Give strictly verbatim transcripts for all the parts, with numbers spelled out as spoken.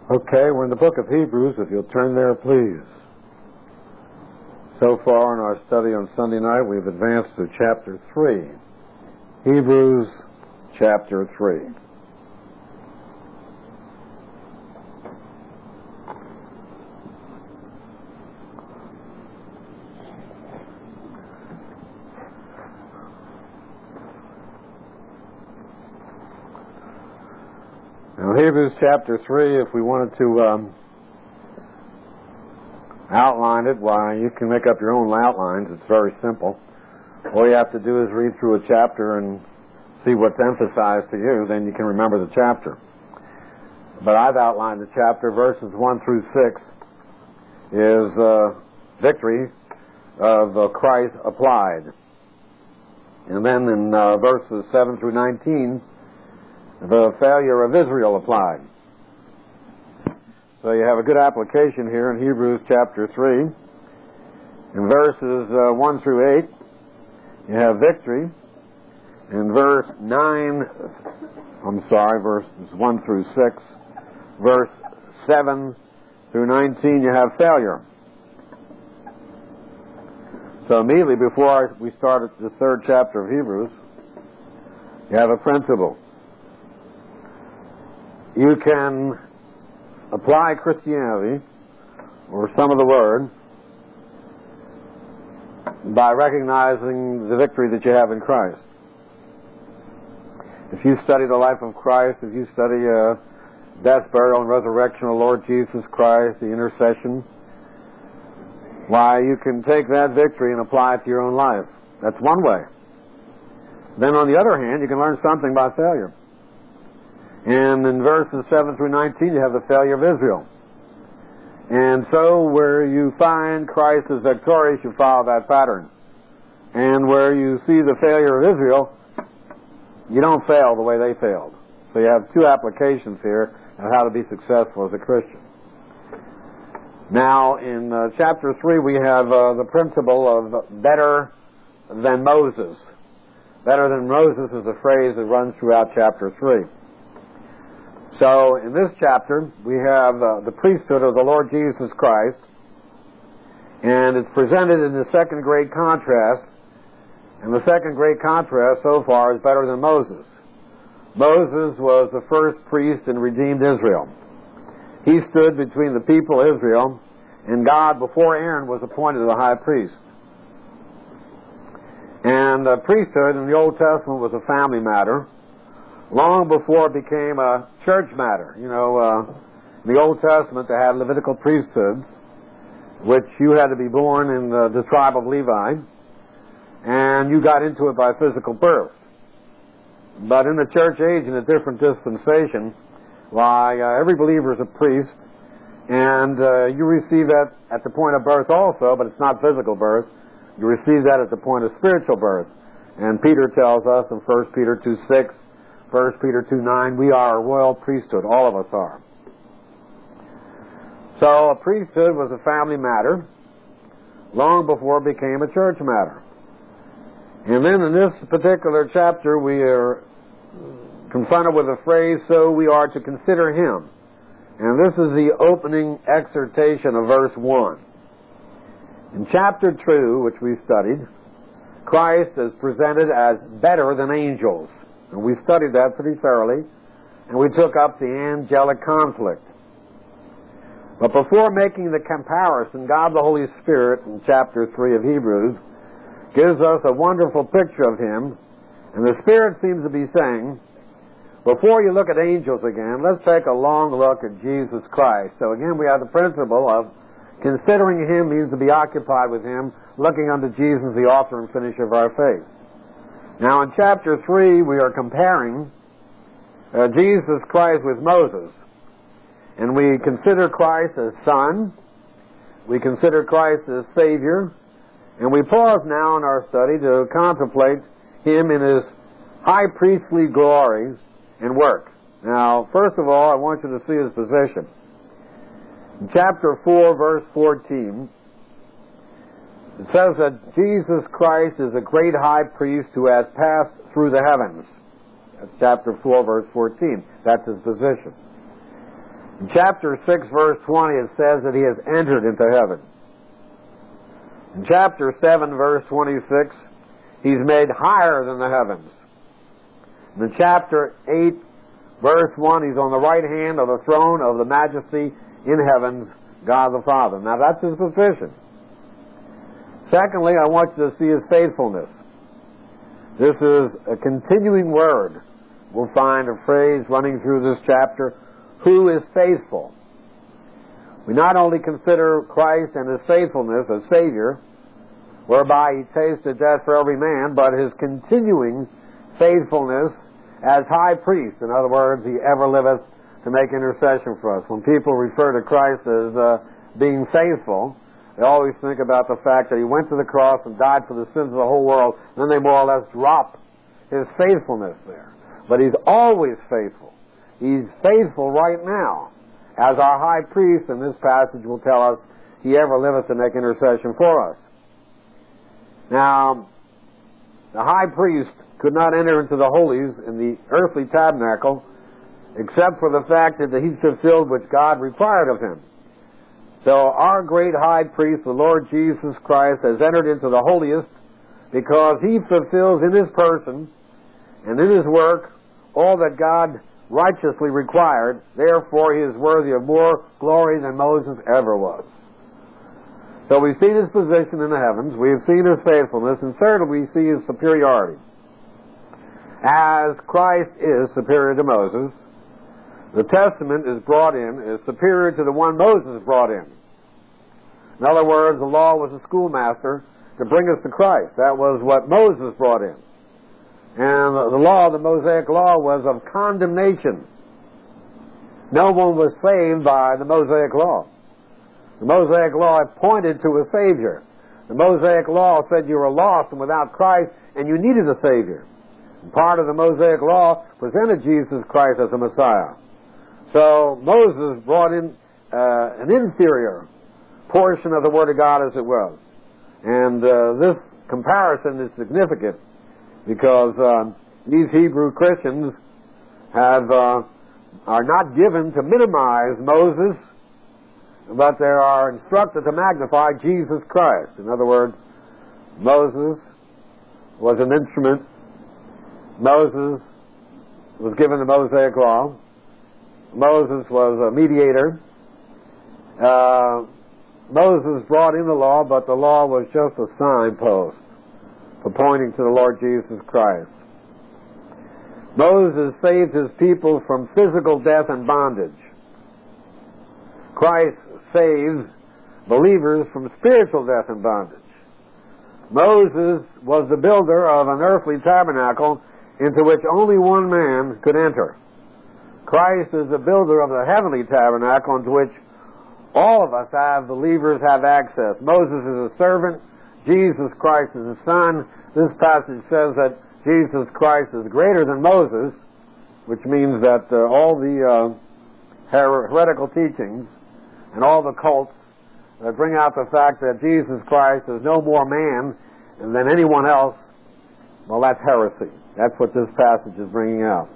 Okay, we're in the book of Hebrews, if you'll turn there, please. So far in our study on Sunday night, we've advanced to chapter three. Hebrews chapter three. Now, Hebrews chapter three, if we wanted to um, outline it, why, you can make up your own outlines. It's very simple. All you have to do is read through a chapter and see what's emphasized to you, then you can remember the chapter. But I've outlined the chapter. Verses one through six is uh, victory of uh, Christ applied. And then in uh, verses seven through nineteen, the failure of Israel applied. So you have a good application here in Hebrews chapter three. In verses uh, one through eight, you have victory. In verse nine, I'm sorry, verses one through six, verse seven through nineteen, you have failure. So immediately before we start the third chapter of Hebrews, you have a principle. You can apply Christianity, or some of the Word, by recognizing the victory that you have in Christ. If you study the life of Christ, if you study uh, death, burial, and resurrection of the Lord Jesus Christ, the intercession, why, you can take that victory and apply it to your own life. That's one way. Then on the other hand, you can learn something by failure. And in verses seven through nineteen, you have the failure of Israel. And so where you find Christ is victorious, you follow that pattern. And where you see the failure of Israel, you don't fail the way they failed. So you have two applications here of how to be successful as a Christian. Now, in uh, chapter three, we have uh, the principle of better than Moses. Better than Moses is a phrase that runs throughout chapter three. So, in this chapter, we have uh, the priesthood of the Lord Jesus Christ, and it's presented in the second great contrast, and the second great contrast so far is better than Moses. Moses was the first priest and redeemed Israel. He stood between the people of Israel and God before Aaron was appointed the high priest. And the priesthood in the Old Testament was a family matter, long before it became a church matter. You know, uh, in the Old Testament they had Levitical priesthoods, which you had to be born in the, the tribe of Levi, and you got into it by physical birth. But in the church age, in a different dispensation, why, uh, every believer is a priest, and uh, you receive that at the point of birth also, but it's not physical birth. You receive that at the point of spiritual birth. And Peter tells us in First Peter two six, First Peter two nine, we are a royal priesthood. All of us are. So a priesthood was a family matter long before it became a church matter. And then in this particular chapter we are confronted with a phrase, so we are to consider him. And this is the opening exhortation of verse one. In chapter two, which we studied, Christ is presented as better than angels. And we studied that pretty thoroughly, and we took up the angelic conflict. But before making the comparison, God the Holy Spirit in chapter three of Hebrews gives us a wonderful picture of him, and the Spirit seems to be saying, before you look at angels again, let's take a long look at Jesus Christ. So again, we have the principle of considering him means to be occupied with him, looking unto Jesus, the author and finisher of our faith. Now in chapter three, we are comparing uh, Jesus Christ with Moses. And we consider Christ as Son, we consider Christ as Savior, and we pause now in our study to contemplate him in his high priestly glories and work. Now, first of all, I want you to see his position. In chapter four, verse fourteen, it says that Jesus Christ is a great high priest who has passed through the heavens. That's chapter four, verse fourteen. That's his position. In chapter six, verse twenty, it says that he has entered into heaven. In chapter seven, verse twenty-six, he's made higher than the heavens. In chapter eight, verse one, he's on the right hand of the throne of the majesty in heavens, God the Father. Now that's his position. Secondly, I want you to see his faithfulness. This is a continuing word. We'll find a phrase running through this chapter, who is faithful. We not only consider Christ and his faithfulness as Savior, whereby he tasted death for every man, but his continuing faithfulness as high priest. In other words, he ever liveth to make intercession for us. When people refer to Christ as uh, being faithful, they always think about the fact that he went to the cross and died for the sins of the whole world. Then they more or less drop his faithfulness there. But he's always faithful. He's faithful right now. As our high priest, and this passage will tell us, he ever liveth to make intercession for us. Now, the high priest could not enter into the holies in the earthly tabernacle except for the fact that he fulfilled which God required of him. So our great high priest, the Lord Jesus Christ, has entered into the holiest because he fulfills in his person and in his work all that God righteously required. Therefore, he is worthy of more glory than Moses ever was. So we've seen his position in the heavens, we've seen his faithfulness, and thirdly, we see his superiority. As Christ is superior to Moses, the Testament is brought in as superior to the one Moses brought in. In other words, the law was a schoolmaster to bring us to Christ. That was what Moses brought in. And the law, the Mosaic law, was of condemnation. No one was saved by the Mosaic law. The Mosaic law pointed to a Savior. The Mosaic law said you were lost and without Christ, and you needed a Savior. And part of the Mosaic law presented Jesus Christ as a Messiah. So Moses brought in uh, an inferior portion of the Word of God, as it was. And uh, this comparison is significant because uh, these Hebrew Christians have uh, are not given to minimize Moses, but they are instructed to magnify Jesus Christ. In other words, Moses was an instrument. Moses was given the Mosaic law. Moses was a mediator. Uh, Moses brought in the law, but the law was just a signpost for pointing to the Lord Jesus Christ. Moses saved his people from physical death and bondage. Christ saves believers from spiritual death and bondage. Moses was the builder of an earthly tabernacle into which only one man could enter. Christ is the builder of the heavenly tabernacle into which all of us have, believers have access. Moses is a servant. Jesus Christ is a son. This passage says that Jesus Christ is greater than Moses, which means that uh, all the uh, her- heretical teachings and all the cults that bring out the fact that Jesus Christ is no more man than anyone else, well, that's heresy. That's what this passage is bringing out.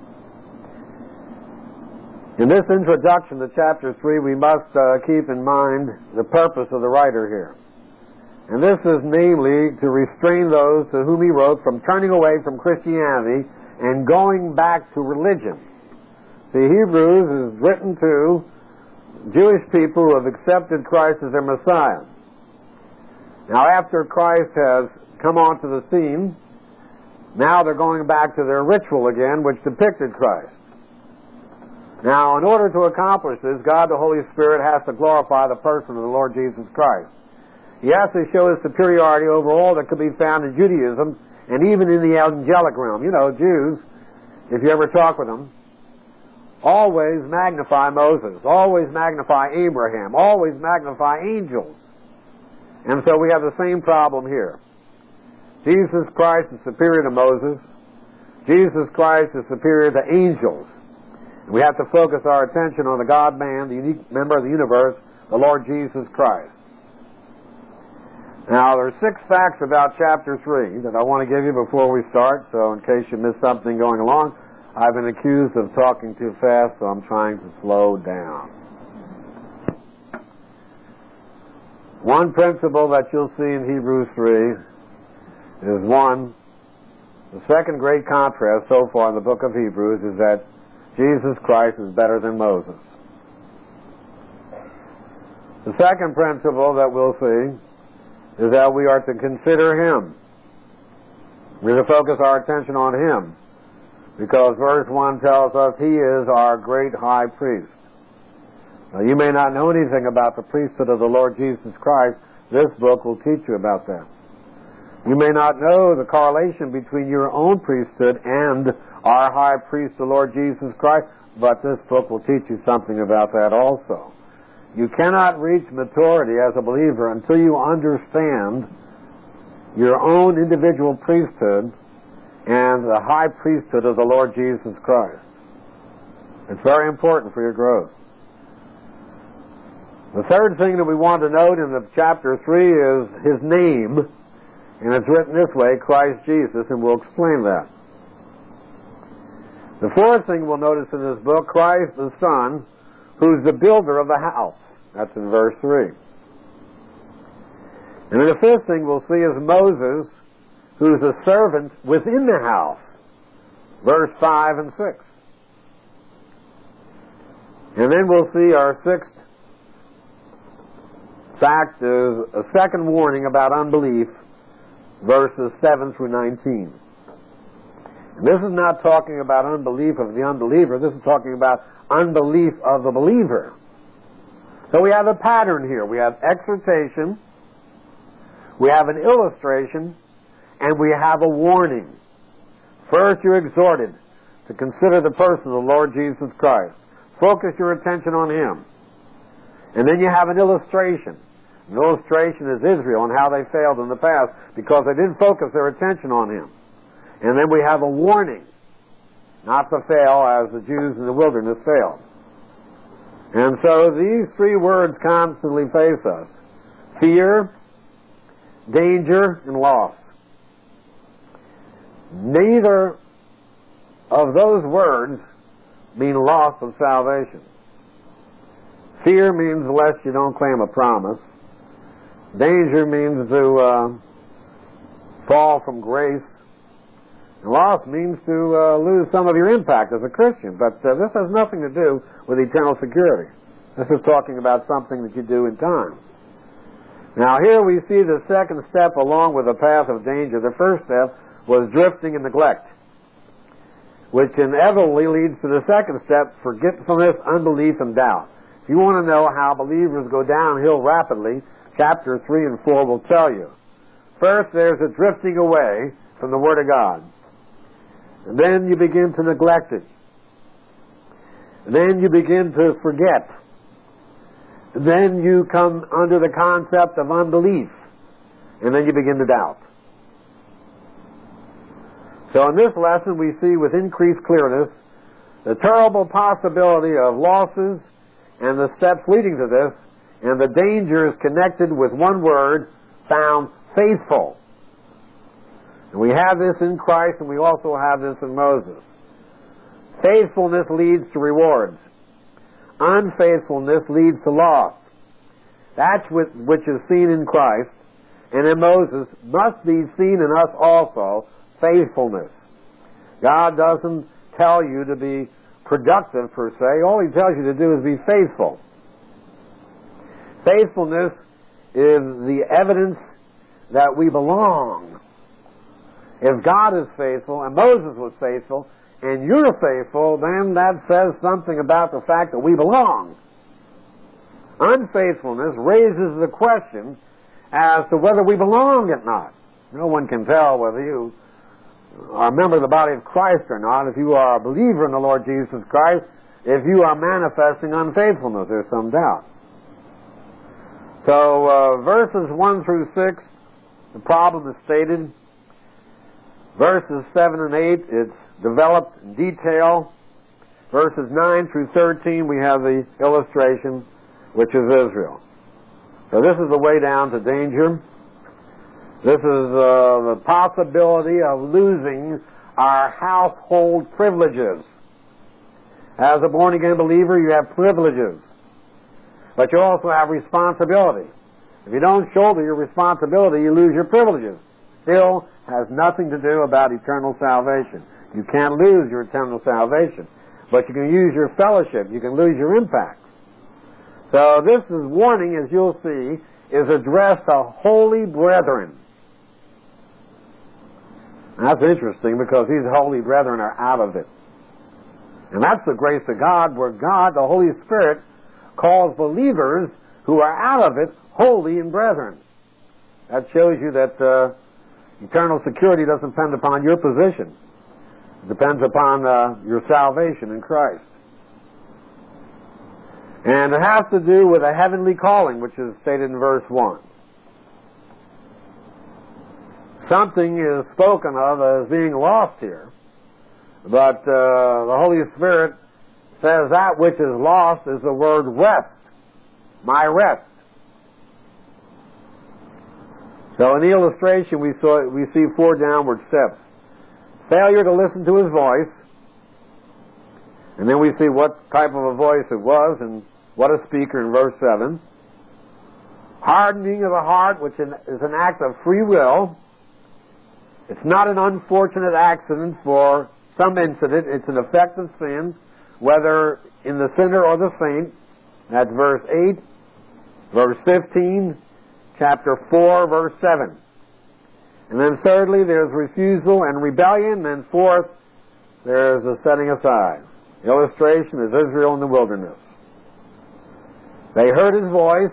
In this introduction to chapter three, we must uh, keep in mind the purpose of the writer here. And this is namely to restrain those to whom he wrote from turning away from Christianity and going back to religion. See, Hebrews is written to Jewish people who have accepted Christ as their Messiah. Now, after Christ has come onto the scene, now they're going back to their ritual again, which depicted Christ. Now, in order to accomplish this, God the Holy Spirit has to glorify the person of the Lord Jesus Christ. He has to show his superiority over all that could be found in Judaism and even in the angelic realm. You know, Jews, if you ever talk with them, always magnify Moses, always magnify Abraham, always magnify angels. And so we have the same problem here. Jesus Christ is superior to Moses. Jesus Christ is superior to angels. We have to focus our attention on the God-man, the unique member of the universe, the Lord Jesus Christ. Now, there are six facts about chapter three that I want to give you before we start, so in case you missed something going along, I've been accused of talking too fast, so I'm trying to slow down. One principle that you'll see in Hebrews three is one, the second great contrast so far in the book of Hebrews is that Jesus Christ is better than Moses. The second principle that we'll see is that we are to consider Him. We're to focus our attention on Him, because verse one tells us He is our great high priest. Now, you may not know anything about the priesthood of the Lord Jesus Christ. This book will teach you about that. You may not know the correlation between your own priesthood and our high priest, the Lord Jesus Christ, but this book will teach you something about that also. You cannot reach maturity as a believer until you understand your own individual priesthood and the high priesthood of the Lord Jesus Christ. It's very important for your growth. The third thing that we want to note in the chapter three is His name, and it's written this way, Christ Jesus, and we'll explain that. The fourth thing we'll notice in this book, Christ the Son, who's the builder of the house. That's in verse three. And then the fifth thing we'll see is Moses, who's a servant within the house. Verse five and six. And then we'll see our sixth fact is a second warning about unbelief, verses seven through nineteen. And this is not talking about unbelief of the unbeliever. This is talking about unbelief of the believer. So we have a pattern here. We have exhortation, we have an illustration, and we have a warning. First, you're exhorted to consider the person of the Lord Jesus Christ. Focus your attention on Him. And then you have an illustration. An illustration is Israel and how they failed in the past because they didn't focus their attention on Him. And then we have a warning not to fail as the Jews in the wilderness failed. And so these three words constantly face us: fear, danger, and loss. Neither of those words mean loss of salvation. Fear means lest you don't claim a promise. Danger means to uh, fall from grace. And loss means to uh, lose some of your impact as a Christian. But uh, this has nothing to do with eternal security. This is talking about something that you do in time. Now here we see the second step along with the path of danger. The first step was drifting and neglect, which inevitably leads to the second step, forgetfulness, unbelief, and doubt. If you want to know how believers go downhill rapidly, chapter three and four will tell you. First, there's a drifting away from the Word of God. And then you begin to neglect it. And then you begin to forget. And then you come under the concept of unbelief. And then you begin to doubt. So in this lesson we see with increased clearness the terrible possibility of losses and the steps leading to this, and the dangers connected with one word found: faithful. And we have this in Christ, and we also have this in Moses. Faithfulness leads to rewards. Unfaithfulness leads to loss. That which is seen in Christ and in Moses must be seen in us also: faithfulness. God doesn't tell you to be productive per se. All He tells you to do is be faithful. Faithfulness is the evidence that we belong. If God is faithful, and Moses was faithful, and you're faithful, then that says something about the fact that we belong. Unfaithfulness raises the question as to whether we belong or not. No one can tell whether you are a member of the body of Christ or not. If you are a believer in the Lord Jesus Christ, if you are manifesting unfaithfulness, there's some doubt. So uh, verses one through six, the problem is stated. Verses seven and eight, it's developed in detail. Verses nine through thirteen, we have the illustration, which is Israel. So this is the way down to danger. This is uh, the possibility of losing our household privileges. As a born-again believer, you have privileges. But you also have responsibility. If you don't shoulder your responsibility, you lose your privileges. Still has nothing to do about eternal salvation. You can't lose your eternal salvation. But you can use your fellowship. You can lose your impact. So this is warning, as you'll see, is addressed to holy brethren. That's interesting because these holy brethren are out of it. And that's the grace of God, where God, the Holy Spirit, calls believers who are out of it holy and brethren. That shows you that uh, eternal security doesn't depend upon your position. It depends upon uh, your salvation in Christ. And it has to do with a heavenly calling, which is stated in verse one. Something is spoken of as being lost here, but uh, the Holy Spirit says that which is lost is the word rest, my rest. So in the illustration we saw we see four downward steps. Failure to listen to his voice, and then we see what type of a voice it was and what a speaker in verse seven. Hardening of the heart, which is an act of free will. It's not an unfortunate accident for some incident. It's an effect of sin, whether in the sinner or the saint. That's verse eight, verse fifteen, chapter four, verse seven. And then thirdly, there's refusal and rebellion. And then fourth, there's a setting aside. The illustration is Israel in the wilderness. They heard his voice.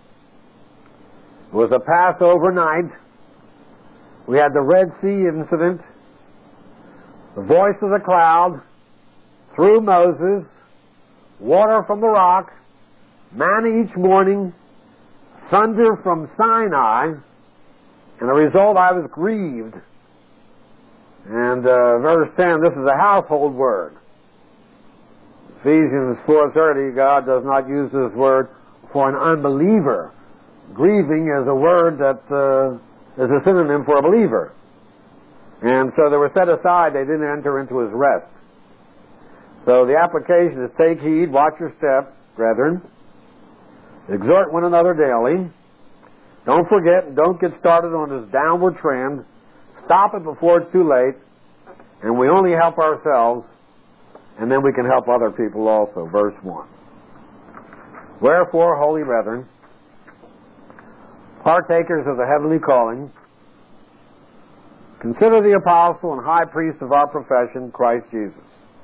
It was a Passover night. We had the Red Sea incident. The voice of the cloud through Moses, water from the rock, manna each morning, thunder from Sinai, and the result, I was grieved. And uh, verse ten, this is a household word. Ephesians four thirty, God does not use this word for an unbeliever. Grieving is a word that uh, is a synonym for a believer. And so they were set aside, they didn't enter into his rest. So the application is take heed, watch your step, brethren. Exhort one another daily. Don't forget, don't get started on this downward trend. Stop it before it's too late. And we only help ourselves, and then we can help other people also. Verse one. Wherefore, holy brethren, partakers of the heavenly calling, consider the apostle and high priest of our profession, Christ Jesus.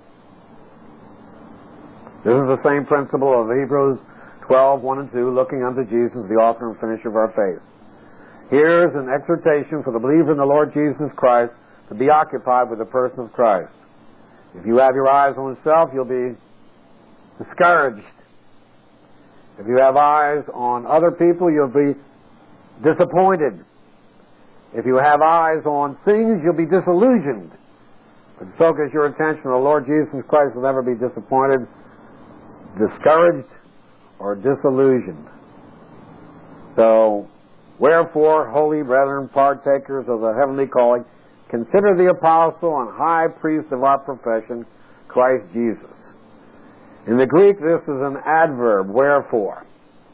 This is the same principle of Hebrews twelve, one and two, looking unto Jesus, the author and finisher of our faith. Here's an exhortation for the believer in the Lord Jesus Christ to be occupied with the person of Christ. If you have your eyes on yourself, you'll be discouraged. If you have eyes on other people, you'll be disappointed. If you have eyes on things, you'll be disillusioned. But focus your attention on the Lord Jesus Christ, will never be disappointed, discouraged, or disillusioned. So, wherefore, holy brethren, partakers of the heavenly calling, consider the apostle and high priest of our profession, Christ Jesus. In the Greek, this is an adverb, wherefore.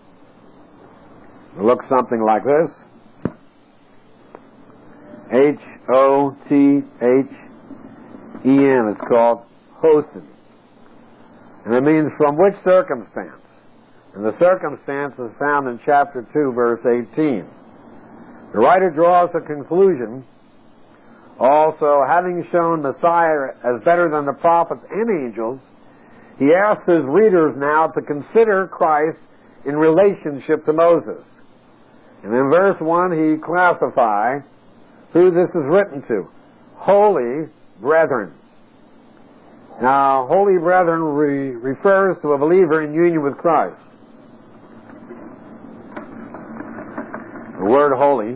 It looks something like this. H O T H E N. It's called hosen. And it means from which circumstance. And the circumstance is found in chapter two, verse eighteen. The writer draws a conclusion. Also, having shown Messiah as better than the prophets and angels, he asks his readers now to consider Christ in relationship to Moses. And in verse one, he classifies who this is written to. Holy brethren. Now, holy brethren re- refers to a believer in union with Christ. The word holy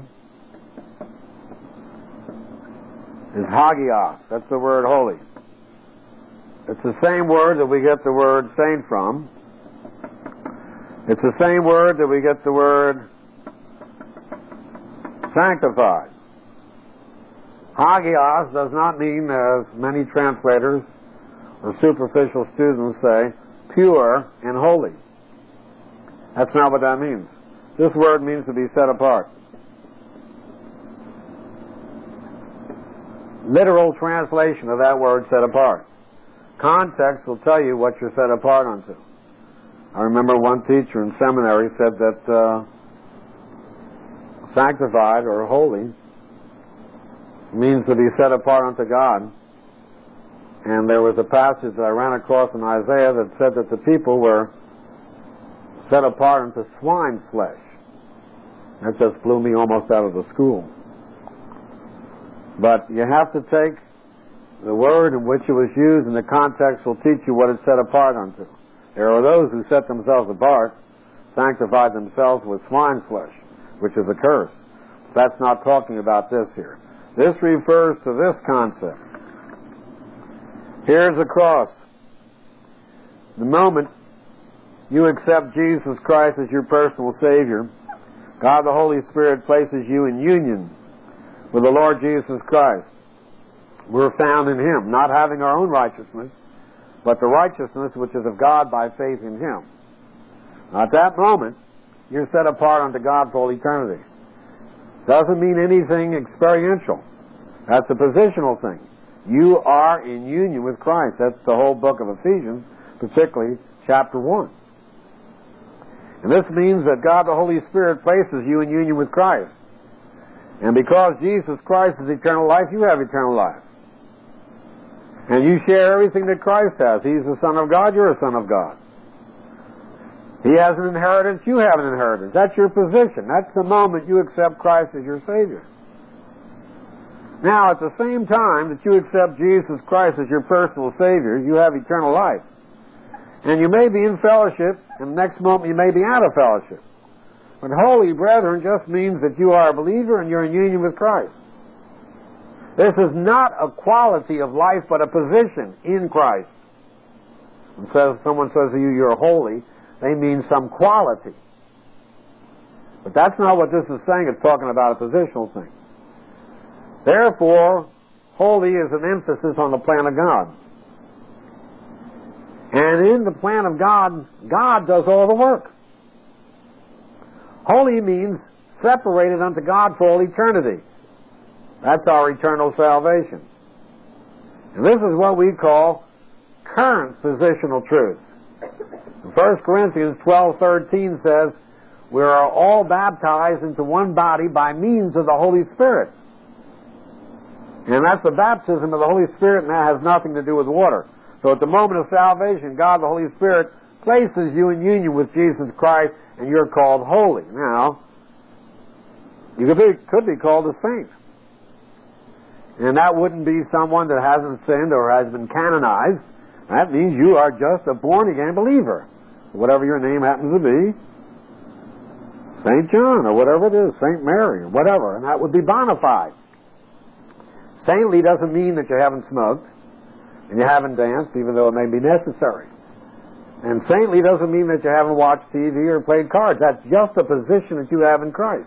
is hagios. That's the word holy. It's the same word that we get the word saint from. It's the same word that we get the word sanctified. Hagios does not mean, as many translators or superficial students say, pure and holy. That's not what that means. This word means to be set apart. Literal translation of that word, set apart. Context will tell you what you're set apart unto. I remember one teacher in seminary said that uh, sanctified or holy means to be set apart unto God. And there was a passage that I ran across in Isaiah that said that the people were set apart unto swine's flesh. That just blew me almost out of the school. But you have to take the word in which it was used, and the context will teach you what it's set apart unto. There are those who set themselves apart, sanctified themselves with swine's flesh, which is a curse. That's not talking about this here. This refers to this concept. Here's the cross. The moment you accept Jesus Christ as your personal Savior, God the Holy Spirit places you in union with the Lord Jesus Christ. We're found in Him, not having our own righteousness, but the righteousness which is of God by faith in Him. Now, at that moment, you're set apart unto God for all eternity. Doesn't mean anything experiential. That's a positional thing. You are in union with Christ. That's the whole book of Ephesians, particularly chapter one. And this means that God the Holy Spirit places you in union with Christ. And because Jesus Christ is eternal life, you have eternal life. And you share everything that Christ has. He's the Son of God, you're a Son of God. He has an inheritance, you have an inheritance. That's your position. That's the moment you accept Christ as your Savior. Now, at the same time that you accept Jesus Christ as your personal Savior, you have eternal life. And you may be in fellowship, and the next moment you may be out of fellowship. But holy brethren just means that you are a believer and you're in union with Christ. This is not a quality of life, but a position in Christ. And so if someone says to you, you're holy, they mean some quality. But that's not what this is saying. It's talking about a positional thing. Therefore, holy is an emphasis on the plan of God. And in the plan of God, God does all the work. Holy means separated unto God for all eternity. That's our eternal salvation. And this is what we call current positional truths. First Corinthians twelve thirteen says, we are all baptized into one body by means of the Holy Spirit. And that's the baptism of the Holy Spirit, and that has nothing to do with water. So at the moment of salvation, God the Holy Spirit places you in union with Jesus Christ, and you're called holy. Now, you could be, could be called a saint. And that wouldn't be someone that hasn't sinned or has been canonized. That means you are just a born-again believer. Whatever your name happens to be. Saint John, or whatever it is, Saint Mary, or whatever. And that would be bona fide. Saintly doesn't mean that you haven't smoked and you haven't danced, even though it may be necessary. And saintly doesn't mean that you haven't watched T V or played cards. That's just a position that you have in Christ.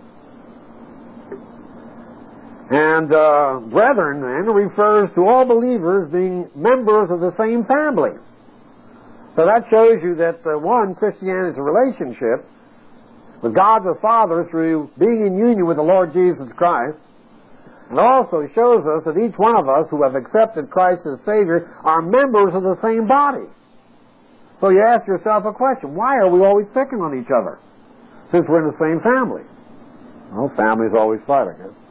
And uh, brethren, then, refers to all believers being members of the same family. So that shows you that, uh, one, Christianity is a relationship with God the Father through being in union with the Lord Jesus Christ. And also shows us that each one of us who have accepted Christ as Savior are members of the same body. So you ask yourself a question, why are we always picking on each other since we're in the same family? Well, families always fight, I guess.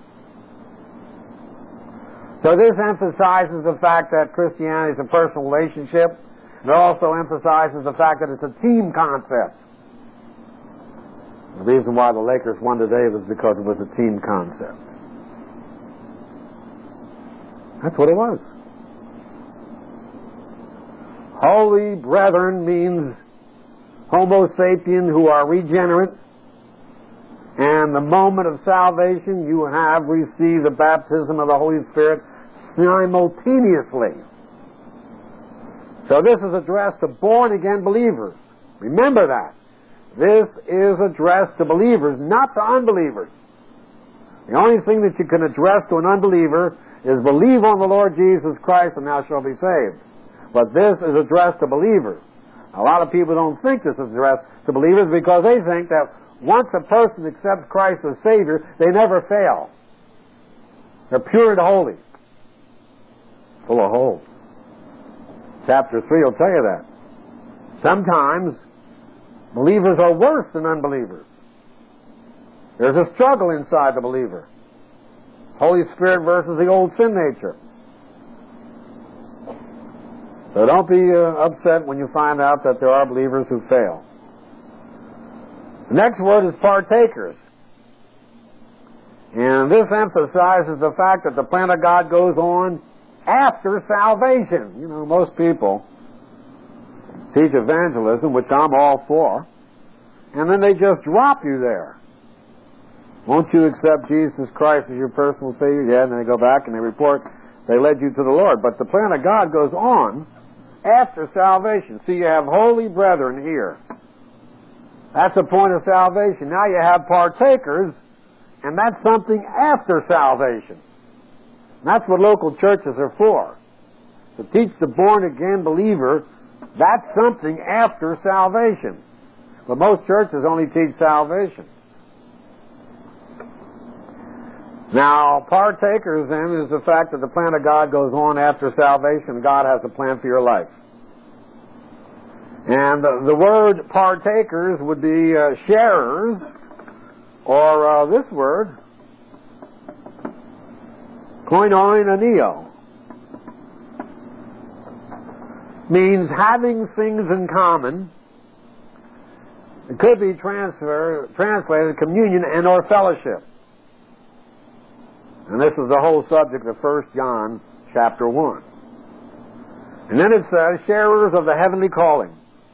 So this emphasizes the fact that Christianity is a personal relationship, and it also emphasizes the fact that it's a team concept. The reason why the Lakers won today was because it was a team concept. That's what it was. Holy brethren means Homo sapien, who are regenerate, and the moment of salvation you have received the baptism of the Holy Spirit simultaneously. So this is addressed to born-again believers. Remember that. This is addressed to believers, not to unbelievers. The only thing that you can address to an unbeliever is believe on the Lord Jesus Christ and thou shalt be saved. But this is addressed to believers. A lot of people don't think this is addressed to believers because they think that once a person accepts Christ as Savior, they never fail. They're pure and holy. Full of holes. Chapter three will tell you that. Sometimes believers are worse than unbelievers. There's a struggle inside the believer. Holy Spirit versus the old sin nature. So don't be uh, upset when you find out that there are believers who fail. The next word is partakers. And this emphasizes the fact that the plan of God goes on after salvation. You know, most people teach evangelism, which I'm all for, and then they just drop you there. Won't you accept Jesus Christ as your personal Savior? Yeah, and then they go back and they report they led you to the Lord. But the plan of God goes on after salvation. See, you have holy brethren here. That's the point of salvation. Now you have partakers, and that's something after salvation. And that's what local churches are for. To teach the born-again believer, that's something after salvation. But most churches only teach salvation. Now, partakers, then, is the fact that the plan of God goes on after salvation. God has a plan for your life. And the, the word partakers would be uh, sharers, or uh, this word, koinonia, means having things in common. It could be transfer, translated communion and or fellowship. And this is the whole subject of First John chapter one. And then it says, sharers of the heavenly calling.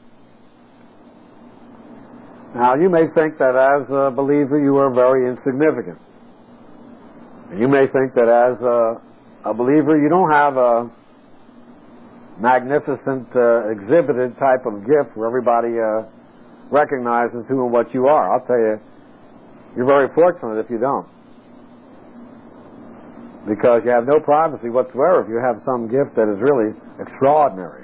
Now, you may think that as a believer you are very insignificant. You may think that as a, a believer you don't have a magnificent, uh, exhibited type of gift where everybody uh, recognizes who and what you are. I'll tell you, you're very fortunate if you don't. Because you have no privacy whatsoever if you have some gift that is really extraordinary.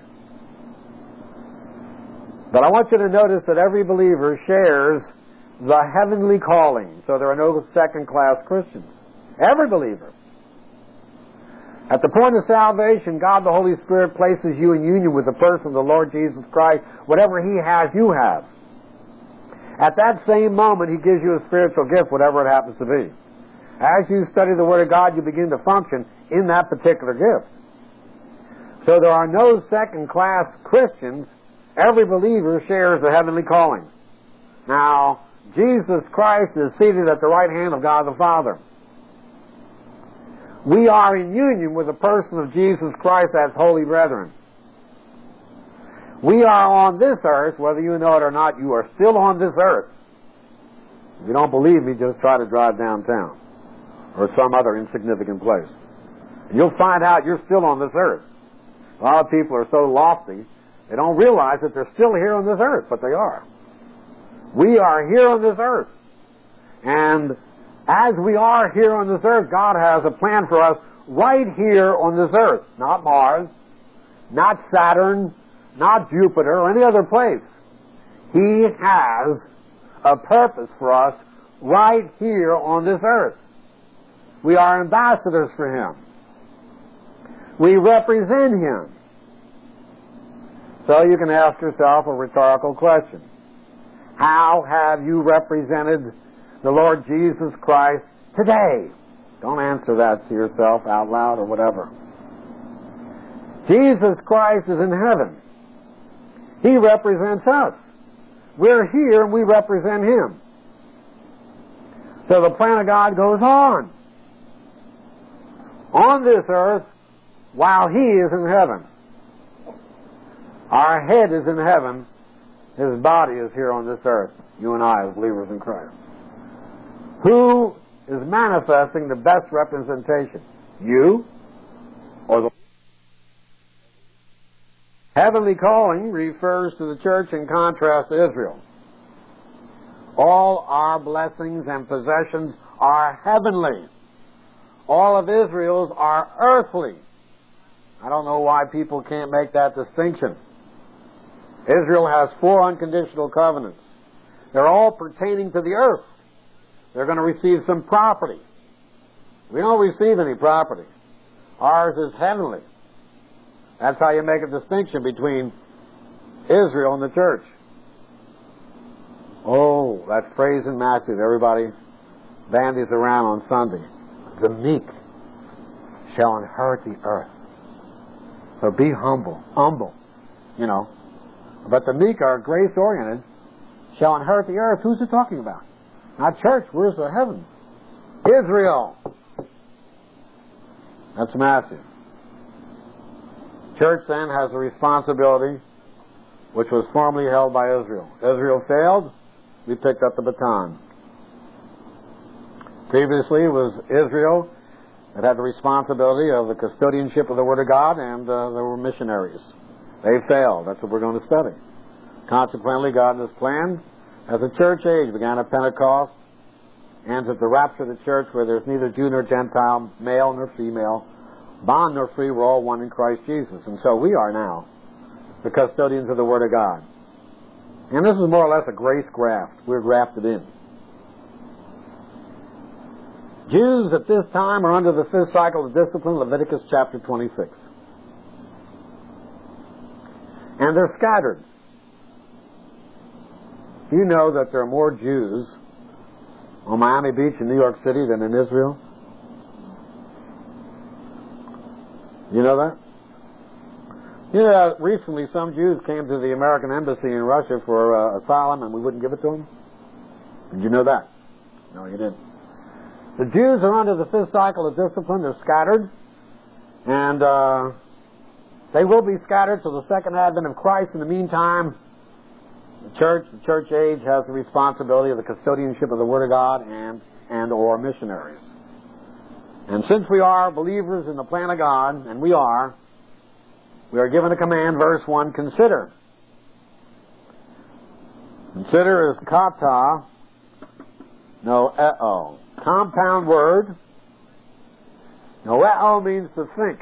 But I want you to notice that every believer shares the heavenly calling. So there are no second-class Christians. Every believer. At the point of salvation, God the Holy Spirit places you in union with the person of the Lord Jesus Christ. Whatever He has, you have. At that same moment, He gives you a spiritual gift, whatever it happens to be. As you study the Word of God, you begin to function in that particular gift. So there are no second-class Christians. Every believer shares the heavenly calling. Now, Jesus Christ is seated at the right hand of God the Father. We are in union with the person of Jesus Christ as holy brethren. We are on this earth, whether you know it or not, you are still on this earth. If you don't believe me, just try to drive downtown or some other insignificant place. And you'll find out you're still on this earth. A lot of people are so lofty, they don't realize that they're still here on this earth, but they are. We are here on this earth. And as we are here on this earth, God has a plan for us right here on this earth. Not Mars, not Saturn, not Jupiter, or any other place. He has a purpose for us right here on this earth. We are ambassadors for Him. We represent Him. So you can ask yourself a rhetorical question. How have you represented the Lord Jesus Christ today? Don't answer that to yourself out loud or whatever. Jesus Christ is in heaven. He represents us. We're here and we represent Him. So the plan of God goes on. On this earth, while He is in heaven. Our head is in heaven. His body is here on this earth. You and I as believers in Christ. Who is manifesting the best representation? You or the heavenly calling refers to the church in contrast to Israel. All our blessings and possessions are heavenly. All of Israel's are earthly. I don't know why people can't make that distinction. Israel has four unconditional covenants. They're all pertaining to the earth. They're going to receive some property. We don't receive any property. Ours is heavenly. That's how you make a distinction between Israel and the church. Oh, that phrase in Matthew that everybody bandies around on Sunday. The meek shall inherit the earth. So be humble, humble, you know. But the meek are grace-oriented, shall inherit the earth. Who's it talking about? Not church. Where's the heaven? Israel. That's Matthew. Church then has a responsibility which was formerly held by Israel. Israel failed, we picked up the baton. Previously it was Israel that had the responsibility of the custodianship of the Word of God, and uh, there were missionaries. They failed. That's what we're going to study. Consequently, God in His plan, as the church age began at Pentecost, ends at the rapture of the church, where there's neither Jew nor Gentile, male nor female, bond nor free, we're all one in Christ Jesus. And so we are now the custodians of the Word of God. And this is more or less a grace graft. We're grafted in. Jews at this time are under the fifth cycle of discipline, Leviticus chapter twenty-six. And they're scattered. Do you know that there are more Jews on Miami Beach in New York City than in Israel? You know that? You know, recently some Jews came to the American Embassy in Russia for uh, asylum, and we wouldn't give it to them? Did you know that? No, you didn't. The Jews are under the fifth cycle of discipline. They're scattered. And uh, they will be scattered till the second advent of Christ. In the meantime, the church, the church age, has the responsibility of the custodianship of the Word of God and, and or missionaries. And since we are believers in the plan of God, and we are, we are given a command, verse one, consider. Consider is kata, no eo. Compound word. Noeo means to think.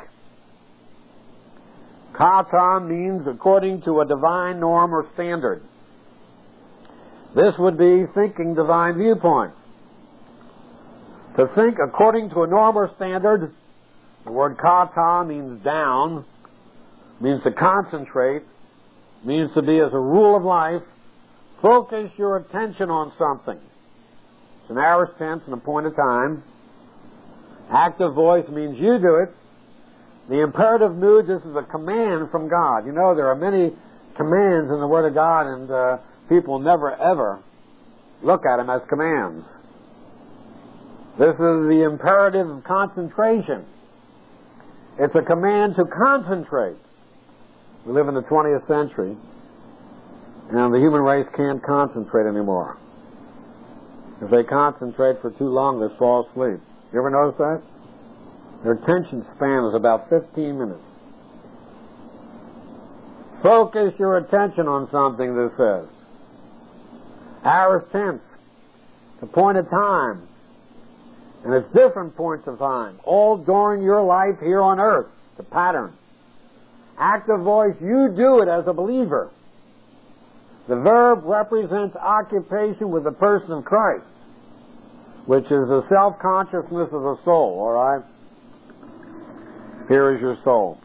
Kata means according to a divine norm or standard. This would be thinking divine viewpoint. To think according to a norm or standard, the word kata means down, means to concentrate, means to be as a rule of life. Focus your attention on something. It's an aorist tense and a point of time. Active voice means you do it. The imperative mood, this is a command from God. You know, there are many commands in the Word of God, and uh, people never ever look at them as commands. This is the imperative of concentration. It's a command to concentrate. We live in the twentieth century, and the human race can't concentrate anymore. If they concentrate for too long, they fall asleep. You ever notice that? Their attention span is about fifteen minutes. Focus your attention on something, this says. Aorist tense, the point of time. And it's different points of time, all during your life here on earth, the pattern. Active voice, you do it as a believer. The verb represents occupation with the person of Christ, which is the self-consciousness of the soul, all right? Here is your soul.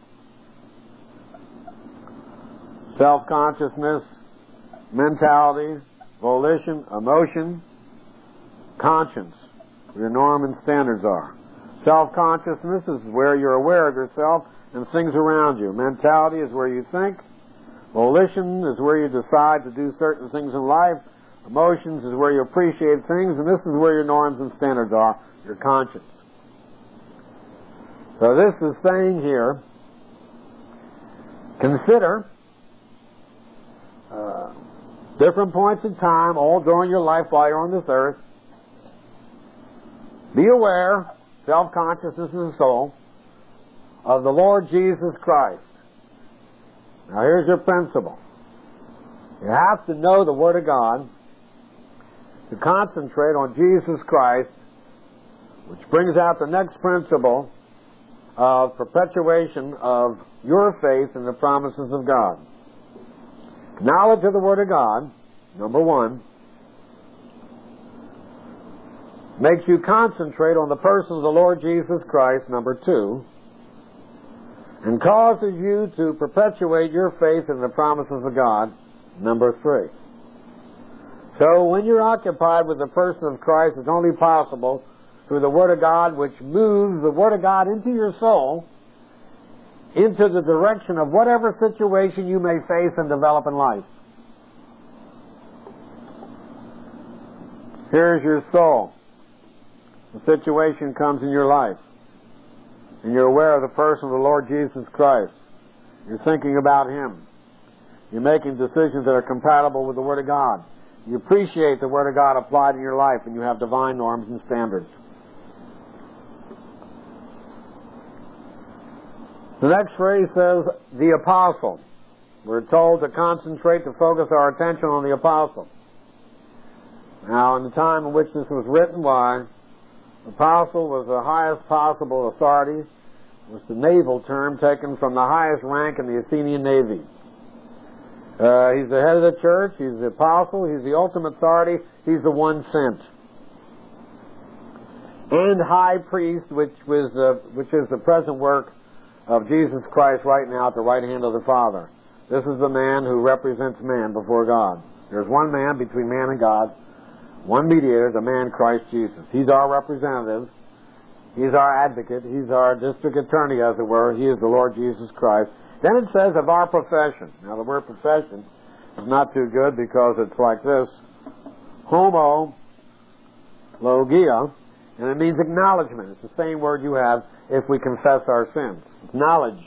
Self-consciousness, mentality, volition, emotion, conscience, where your norm and standards are. Self-consciousness is where you're aware of yourself and things around you. Mentality is where you think. Volition is where you decide to do certain things in life. Emotions is where you appreciate things, and this is where your norms and standards are, your conscience. So this is saying here, consider uh, different points in time, all during your life while you're on this earth. Be aware, self-consciousness of the soul, of the Lord Jesus Christ. Now here's your principle. You have to know the Word of God to concentrate on Jesus Christ Which brings out the next principle of perpetuation of your faith in the promises of God. Knowledge of the Word of God, number one, makes you concentrate on the person of the Lord Jesus Christ, number two, and causes you to perpetuate your faith in the promises of God, number three. So when you're occupied with the person of Christ, it's only possible through the Word of God, which moves the Word of God into your soul, into the direction of whatever situation you may face and develop in life. Here's your soul. The situation comes in your life, and you're aware of the person of the Lord Jesus Christ. You're thinking about Him. You're making decisions that are compatible with the Word of God. You appreciate the Word of God applied in your life, and you have divine norms and standards. The next phrase says, the apostle. We're told to concentrate, to focus our attention on the apostle. Now, in the time in which this was written, why, apostle was the highest possible authority. It was the naval term taken from the highest rank in the Athenian Navy. Uh, he's the head of the church, he's the apostle, he's the ultimate authority, he's the one sent. And high priest, which was the, which is the present work of Jesus Christ right now at the right hand of the Father. This is the man who represents man before God. There's one man between man and God, one mediator, the man Christ Jesus. He's our representative. He's our advocate. He's our district attorney, as it were. He is the Lord Jesus Christ. Then it says of our profession. Now the word profession is not too good because it's like this. Homo logia, and it means acknowledgement. It's the same word you have if we confess our sins. Knowledge.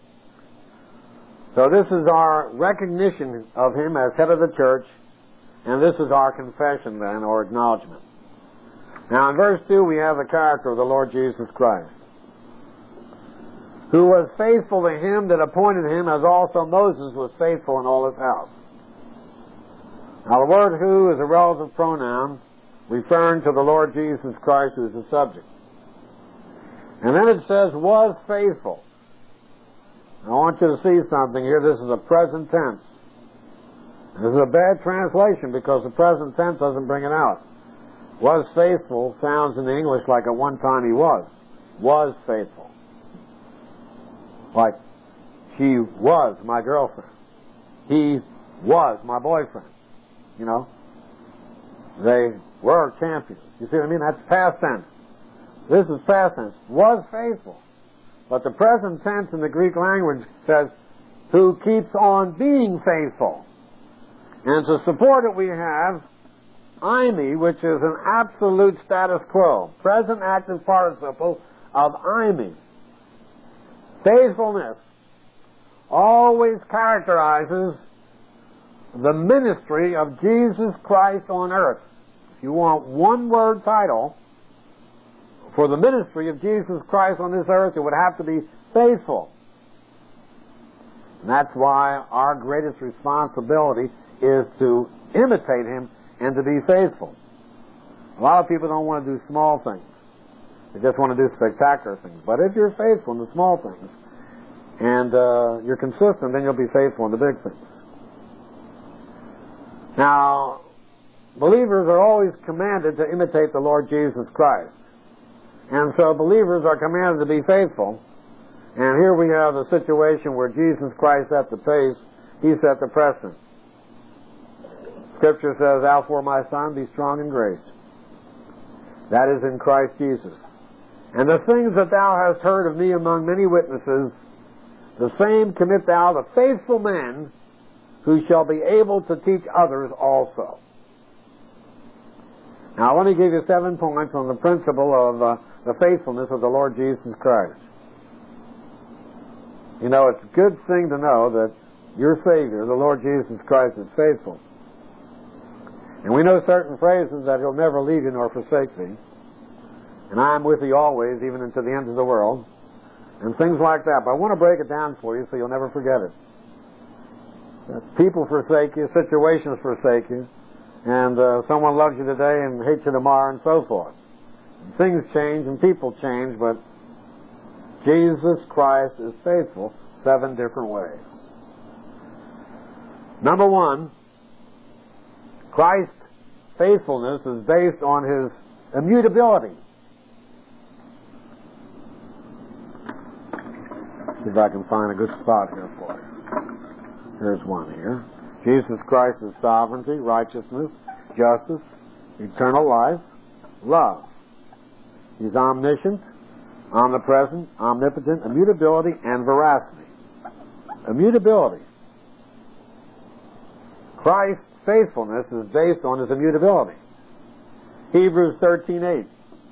So this is our recognition of Him as head of the church, and this is our confession then, or acknowledgement. Now in verse two we have the character of the Lord Jesus Christ, who was faithful to Him that appointed Him, as also Moses was faithful in all his house. Now the word who is a relative pronoun referring to the Lord Jesus Christ, who is the subject. And then it says, was faithful. I want you to see something here. This is a present tense. This is a bad translation because the present tense doesn't bring it out. Was faithful sounds in the English like at one time he was. Was faithful. Like, she was my girlfriend. He was my boyfriend. You know? They were champions. You see what I mean? That's past tense. This is past tense. Was faithful. But the present tense in the Greek language says, who keeps on being faithful. And to support it we have eimi, which is an absolute status quo. Present active participle of eimi. Faithfulness always characterizes the ministry of Jesus Christ on earth. If you want one word title for the ministry of Jesus Christ on this earth, it would have to be faithful. And that's why our greatest responsibility is to imitate Him and to be faithful. A lot of people don't want to do small things. They just want to do spectacular things. But if you're faithful in the small things and uh, you're consistent, then you'll be faithful in the big things. Now, believers are always commanded to imitate the Lord Jesus Christ. And so believers are commanded to be faithful. And here we have a situation where Jesus Christ set the pace. He set the precedent. Scripture says, thou for my son be strong in grace. That is in Christ Jesus. And the things that thou hast heard of me among many witnesses, the same commit thou to faithful men who shall be able to teach others also. Now, let me give you seven points on the principle of uh, the faithfulness of the Lord Jesus Christ. You know, it's a good thing to know that your Savior, the Lord Jesus Christ, is faithful. And we know certain phrases that He'll never leave you nor forsake thee. And I am with thee always, even unto the ends of the world. And things like that. But I want to break it down for you so you'll never forget it. That people forsake you, situations forsake you, and uh, someone loves you today and hates you tomorrow and so forth. Things change and people change, but Jesus Christ is faithful seven different ways. Number one, Christ's faithfulness is based on His immutability. See if I can find a good spot here for you. Here's one here. Jesus Christ's sovereignty, righteousness, justice, eternal life, love. He's omniscient, omnipresent, omnipotent, immutability, and veracity. Immutability. Christ's faithfulness is based on His immutability. Hebrews thirteen eight.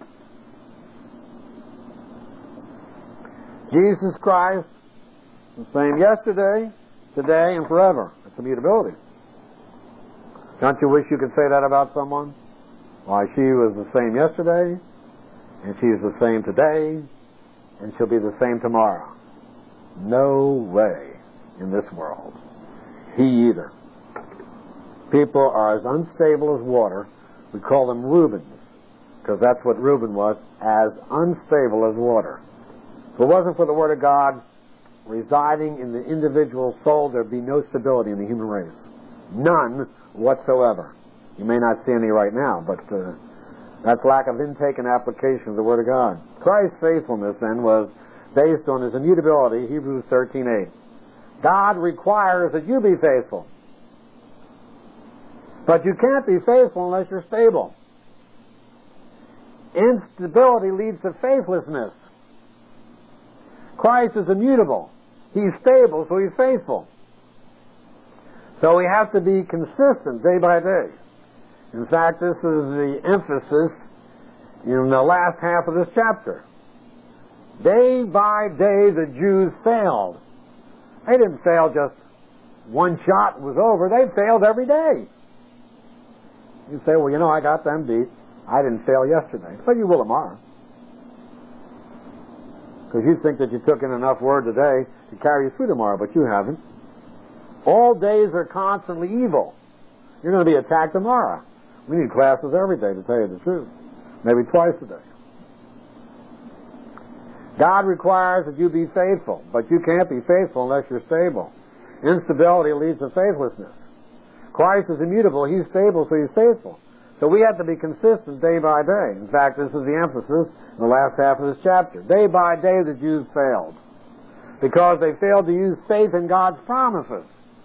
Jesus Christ, the same yesterday, today, and forever. That's immutability. Don't you wish you could say that about someone? Why, she was the same yesterday, and she's the same today, and she'll be the same tomorrow. No way in this world. He either. People are as unstable as water. We call them Reubens, because that's what Reuben was, as unstable as water. If it wasn't for the Word of God residing in the individual soul, there'd be no stability in the human race. None whatsoever. You may not see any right now, but uh, that's lack of intake and application of the Word of God. Christ's faithfulness, then, was based on His immutability, Hebrews thirteen eight. God requires that you be faithful. But you can't be faithful unless you're stable. Instability leads to faithlessness. Christ is immutable. He's stable, so He's faithful. So we have to be consistent day by day. In fact, this is the emphasis in the last half of this chapter. Day by day the Jews failed. They didn't fail just one shot and was over. They failed every day. You say, well, you know, I got them beat. I didn't fail yesterday. But you will tomorrow. Because you think that you took in enough word today to carry you through tomorrow, but you haven't. All days are constantly evil. You're going to be attacked tomorrow. We need classes every day, to tell you the truth. Maybe twice a day. God requires that you be faithful, but you can't be faithful unless you're stable. Instability leads to faithlessness. Christ is immutable. He's stable, so He's faithful. So we have to be consistent day by day. In fact, this is the emphasis in the last half of this chapter. Day by day the Jews failed because they failed to use faith in God's promises.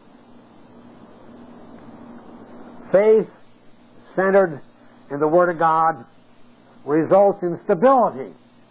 Faith centered in the Word of God results in stability.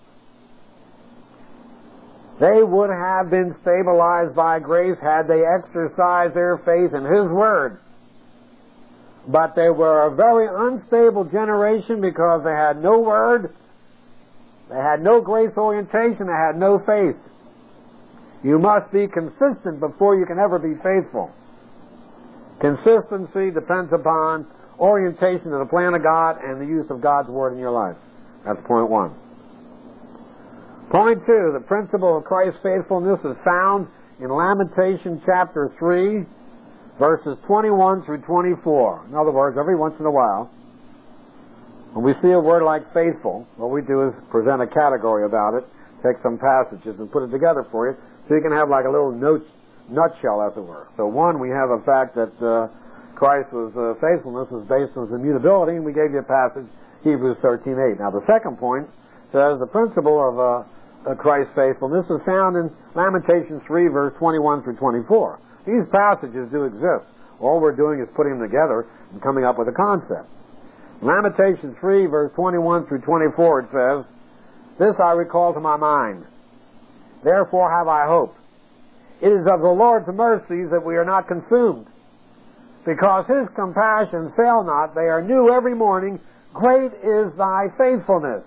They would have been stabilized by grace had they exercised their faith in His Word. But they were a very unstable generation because they had no Word, they had no grace orientation, they had no faith. You must be consistent before you can ever be faithful. Consistency depends upon orientation to the plan of God and the use of God's Word in your life. That's point one. Point two, the principle of Christ's faithfulness is found in Lamentation chapter three, verses twenty-one through twenty-four. In other words, every once in a while, when we see a word like faithful, what we do is present a category about it, take some passages and put it together for you, so you can have like a little note, nutshell, as it were. So one, we have a fact that uh, Christ's was, uh, faithfulness was based on His immutability, and we gave you a passage, Hebrews thirteen eight. Now the second point says the principle of uh, uh, Christ's faithfulness is found in Lamentation three, verse twenty-one through twenty-four. These passages do exist. All we're doing is putting them together and coming up with a concept. Lamentation three, verse twenty-one through twenty-four, it says, "This I recall to my mind. Therefore have I hope. It is of the Lord's mercies that we are not consumed. Because His compassions fail not, they are new every morning. Great is Thy faithfulness."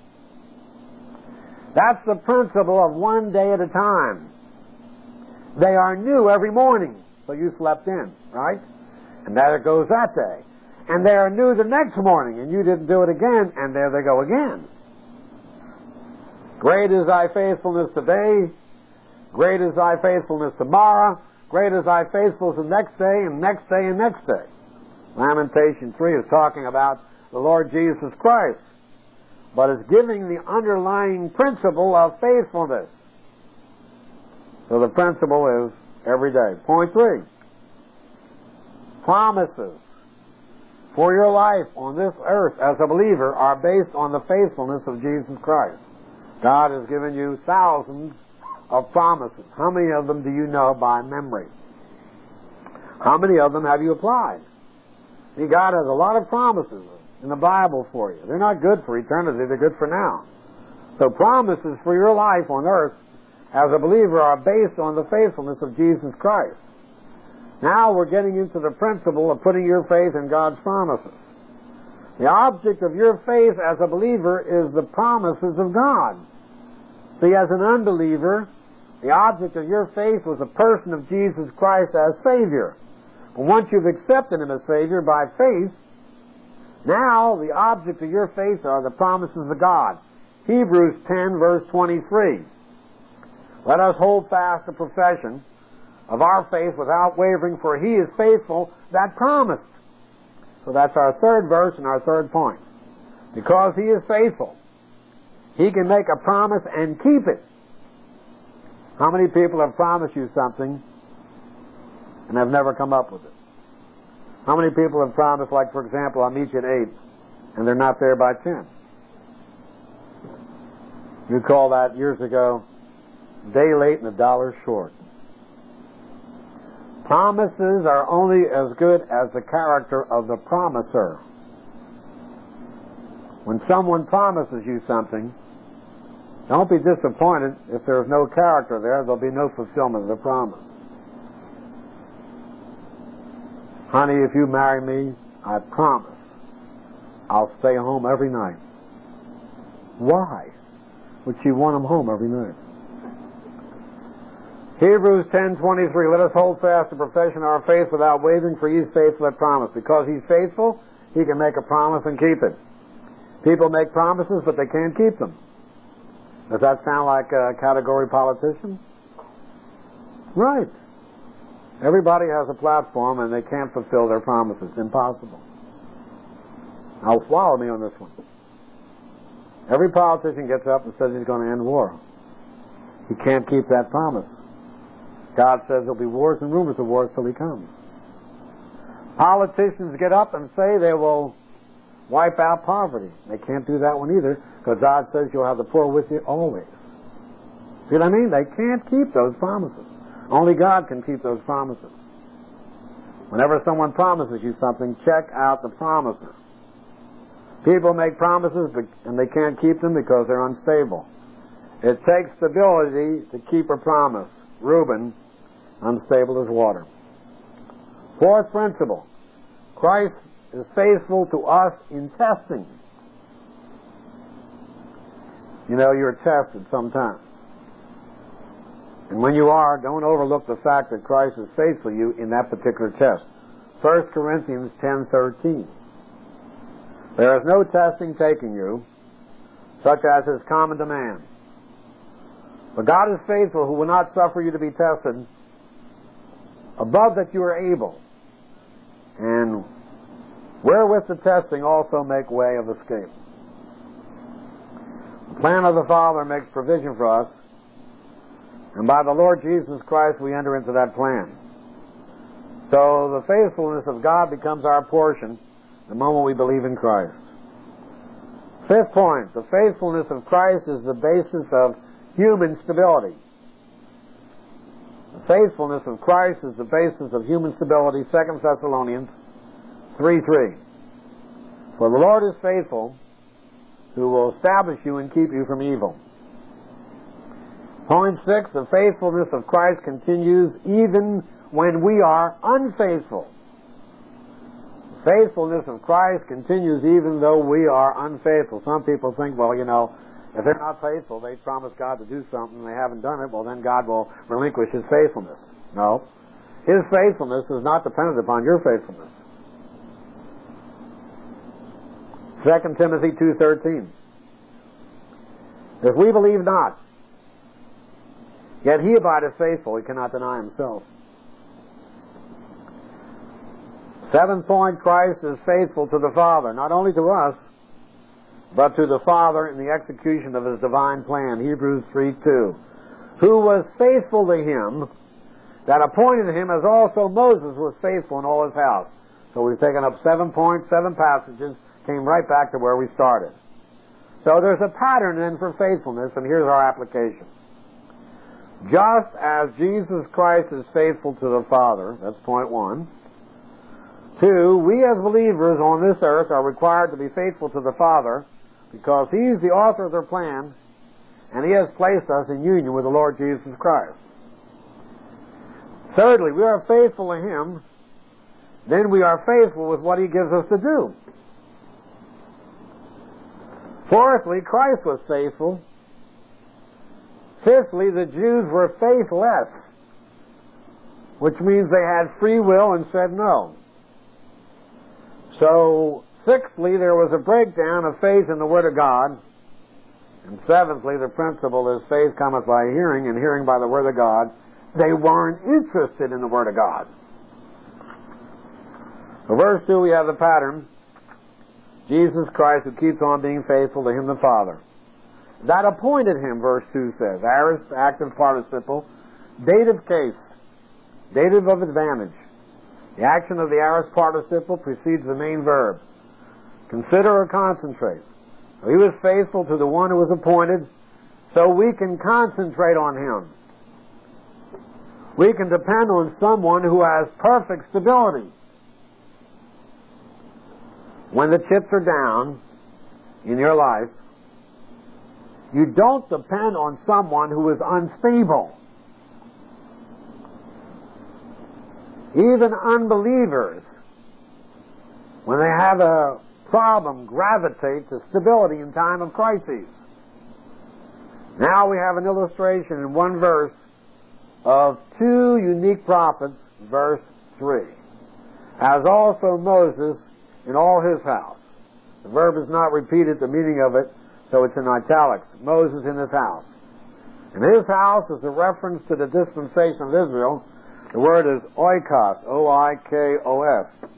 That's the principle of one day at a time. They are new every morning. So you slept in, right? And there it goes that day. And they are new the next morning, and you didn't do it again, and there they go again. Great is Thy faithfulness today. Great is Thy faithfulness tomorrow. Great is Thy faithfulness the next day, and next day, and next day. Lamentation three is talking about the Lord Jesus Christ. but it's giving the underlying principle of faithfulness. So the principle is every day. Point three. Promises for your life on this earth as a believer are based on the faithfulness of Jesus Christ. God has given you thousands of promises. How many of them do you know by memory? How many of them have you applied? See, God has a lot of promises in the Bible for you. They're not good for eternity, they're good for now. So promises for your life on earth as a believer are based on the faithfulness of Jesus Christ. Now we're getting into the principle of putting your faith in God's promises. The object of your faith as a believer is the promises of God. See, as an unbeliever, the object of your faith was the person of Jesus Christ as Savior. But once you've accepted Him as Savior by faith, now the object of your faith are the promises of God. Hebrews ten, verse twenty-three. Let us hold fast the profession of our faith without wavering, for He is faithful that promised. So that's our third verse and our third point. Because He is faithful, He can make a promise and keep it. How many people have promised you something and have never come up with it? How many people have promised, like, for example, I'll meet you at eight, and they're not there by ten? You call that, years ago, day late and a dollar short. Promises are only as good as the character of the promiser. When someone promises you something, don't be disappointed if there's no character there. There'll be no fulfillment of the promise. Honey, if you marry me, I promise I'll stay home every night. Why would she want him home every night? Hebrews ten twenty-three, let us hold fast the profession of our faith without wavering, for He is faithful that promise. Because He's faithful, He can make a promise and keep it. People make promises, but they can't keep them. Does that sound like a category politician? Right. Everybody has a platform, and they can't fulfill their promises. Impossible. Now, follow me on this one. Every politician gets up and says he's going to end war. He can't keep that promise. God says there'll be wars and rumors of wars till He comes. Politicians get up and say they will wipe out poverty. They can't do that one either, because God says you'll have the poor with you always. See what I mean? They can't keep those promises. Only God can keep those promises. Whenever someone promises you something, check out the promiser. People make promises and they can't keep them because they're unstable. It takes stability to keep a promise. Reuben, unstable as water. Fourth principle, Christ is faithful to us in testing. You know, you're tested sometimes. And when you are, don't overlook the fact that Christ is faithful to you in that particular test. First Corinthians ten thirteen. There is no testing taking you, such as is common to man. But God is faithful, who will not suffer you to be tested above that you are able, and wherewith the testing also make way of escape. The plan of the Father makes provision for us, and by the Lord Jesus Christ we enter into that plan. So the faithfulness of God becomes our portion the moment we believe in Christ. Fifth point, the faithfulness of Christ is the basis of human stability. The faithfulness of Christ is the basis of human stability. Second Thessalonians three three. For the Lord is faithful, who will establish you and keep you from evil. Point six, the faithfulness of Christ continues even when we are unfaithful. The faithfulness of Christ continues even though we are unfaithful. Some people think, well, you know, if they're not faithful, they promise God to do something and they haven't done it, well, then God will relinquish His faithfulness. No. His faithfulness is not dependent upon your faithfulness. Second Timothy two thirteen. If we believe not, yet He abideth faithful, He cannot deny Himself. Seventh point, Christ is faithful to the Father, not only to us, but to the Father in the execution of his divine plan, Hebrews three two, who was faithful to him that appointed him, as also Moses was faithful in all his house. So we've taken up seven points, seven passages, came right back to where we started. So there's a pattern then for faithfulness, and here's our application. Just as Jesus Christ is faithful to the Father, that's point one. Two, we as believers on this earth are required to be faithful to the Father because He's the author of their plan, and He has placed us in union with the Lord Jesus Christ. Thirdly, we are faithful to Him, then we are faithful with what He gives us to do. Fourthly, Christ was faithful. Fifthly, the Jews were faithless, which means they had free will and said no. So, sixthly, there was a breakdown of faith in the Word of God. And seventhly, the principle is faith cometh by hearing, and hearing by the Word of God. They weren't interested in the Word of God. So verse two, we have the pattern. Jesus Christ, who keeps on being faithful to Him the Father. That appointed Him, verse two says. Aorist, active participle. Dative case. Dative of advantage. The action of the aorist participle precedes the main verb. Consider or concentrate. So He was faithful to the one who was appointed, so we can concentrate on Him. We can depend on someone who has perfect stability. When the chips are down in your life, you don't depend on someone who is unstable. Even unbelievers, when they have a problem, gravitate to stability in time of crises. Now we have an illustration in one verse of two unique prophets, verse three. As also Moses in all his house. The verb is not repeated, the meaning of it, so it's in italics. Moses in his house. And his house is a reference to the dispensation of Israel. The word is oikos, O I K O S.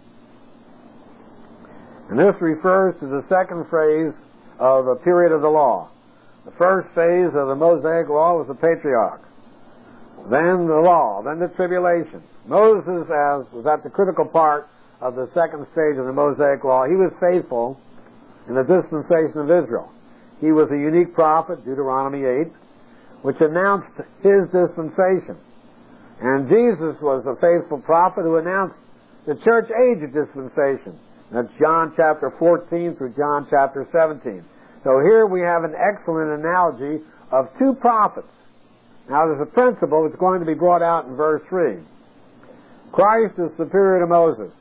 And this refers to the second phase of a period of the law. The first phase of the Mosaic law was the patriarch. Then the law, then the tribulation. Moses as was at the critical part of the second stage of the Mosaic law. He was faithful in the dispensation of Israel. He was a unique prophet, Deuteronomy eight, which announced his dispensation. And Jesus was a faithful prophet who announced the church age of dispensation. That's John chapter fourteen through John chapter seventeen. So here we have an excellent analogy of two prophets. Now there's a principle that's going to be brought out in verse three. Christ is superior to Moses.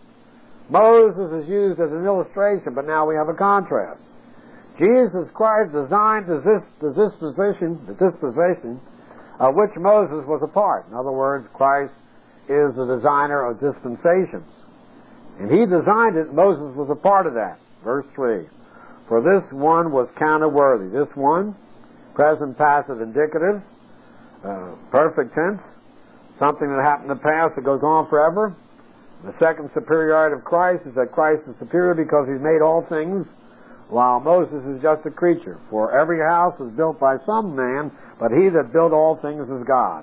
Moses is used as an illustration, but now we have a contrast. Jesus Christ designed the disposition, the disposition of which Moses was a part. In other words, Christ is the designer of dispensations. And He designed it, Moses was a part of that. Verse three. For this one was counted worthy. This one, present, passive, indicative, uh, perfect tense, something that happened in the past that goes on forever. The second superiority of Christ is that Christ is superior because He's made all things, while Moses is just a creature. For every house is built by some man, but He that built all things is God.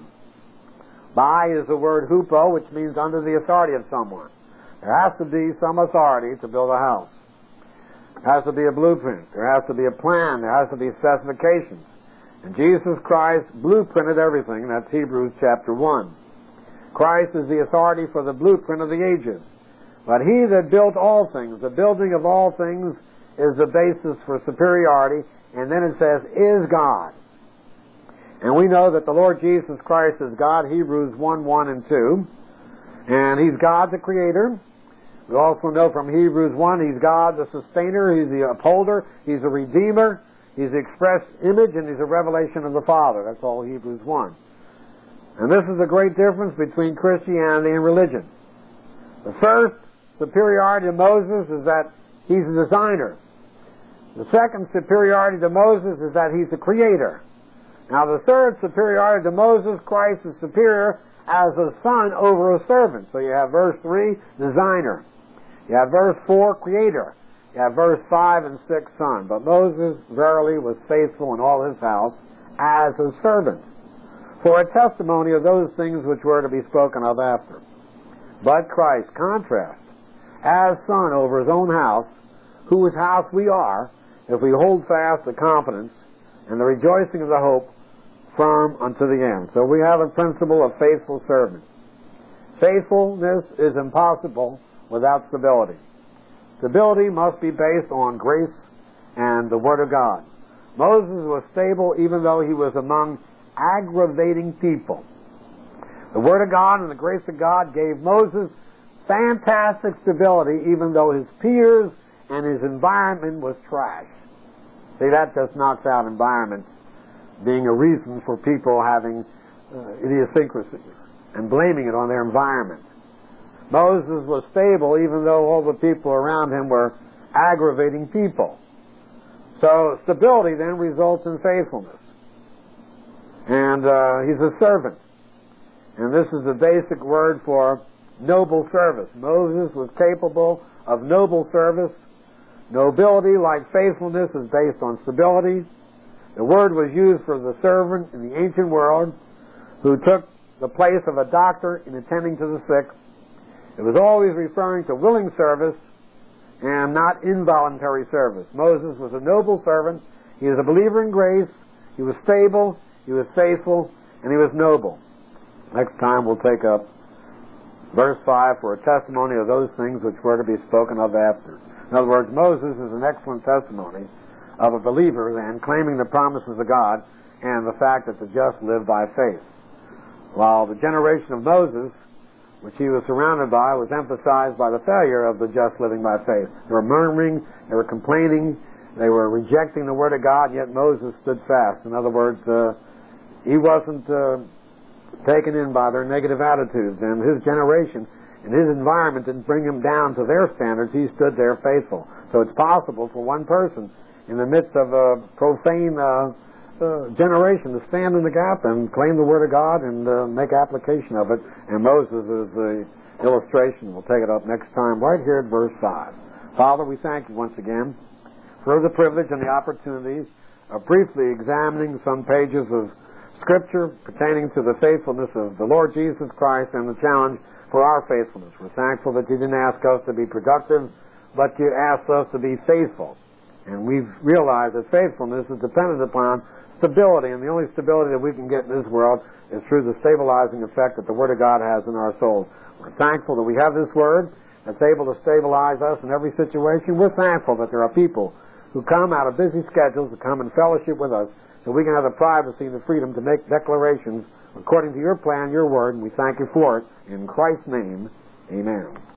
By is the word hupo, which means under the authority of someone. There has to be some authority to build a house. There has to be a blueprint. There has to be a plan. There has to be specifications. And Jesus Christ blueprinted everything. That's Hebrews chapter one. Christ is the authority for the blueprint of the ages. But He that built all things, the building of all things, is the basis for superiority. And then it says, is God. And we know that the Lord Jesus Christ is God, Hebrews one, one and two. And He's God the Creator. We also know from Hebrews one, He's God the Sustainer, He's the Upholder, He's a Redeemer, He's the express image, and He's a revelation of the Father. That's all Hebrews one. And this is the great difference between Christianity and religion. The first superiority to Moses is that He's the designer. The second superiority to Moses is that He's the creator. Now the third superiority to Moses, Christ is superior as a son over a servant. So you have verse three, designer. You have verse four, creator. Yeah, verse five and six, son. But Moses verily was faithful in all his house as a servant, for a testimony of those things which were to be spoken of after. But Christ, contrast, as son over his own house, whose house we are, if we hold fast the confidence and the rejoicing of the hope firm unto the end. So we have a principle of faithful servant. Faithfulness is impossible without stability. Stability must be based on grace and the Word of God. Moses was stable even though he was among aggravating people. The Word of God and the grace of God gave Moses fantastic stability even though his peers and his environment was trash. See, that just knocks out environments being a reason for people having uh, idiosyncrasies and blaming it on their environment. Moses was stable even though all the people around him were aggravating people. So stability then results in faithfulness. And uh, he's a servant. And this is the basic word for noble service. Moses was capable of noble service. Nobility, like faithfulness, is based on stability. The word was used for the servant in the ancient world who took the place of a doctor in attending to the sick. It was always referring to willing service and not involuntary service. Moses was a noble servant. He was a believer in grace. He was stable. He was faithful. And he was noble. Next time we'll take up verse five for a testimony of those things which were to be spoken of after. In other words, Moses is an excellent testimony of a believer then claiming the promises of God and the fact that the just live by faith. While the generation of Moses, which he was surrounded by, was emphasized by the failure of the just living by faith. They were murmuring, they were complaining, they were rejecting the Word of God, yet Moses stood fast. In other words, uh, he wasn't uh, taken in by their negative attitudes, and his generation and his environment didn't bring him down to their standards. He stood there faithful. So it's possible for one person in the midst of a profane uh, uh, generation to stand in the gap and claim the Word of God and uh, make application of it. And Moses is an illustration. We'll take it up next time right here at verse five. Father, we thank you once again for the privilege and the opportunities of briefly examining some pages of Scripture pertaining to the faithfulness of the Lord Jesus Christ and the challenge for our faithfulness. We're thankful that you didn't ask us to be productive, but you asked us to be faithful. And we've realized that faithfulness is dependent upon stability, and the only stability that we can get in this world is through the stabilizing effect that the Word of God has in our souls. We're thankful that we have this Word that's able to stabilize us in every situation. We're thankful that there are people who come out of busy schedules to come and fellowship with us so we can have the privacy and the freedom to make declarations according to your plan, your Word, and we thank you for it. In Christ's name, amen.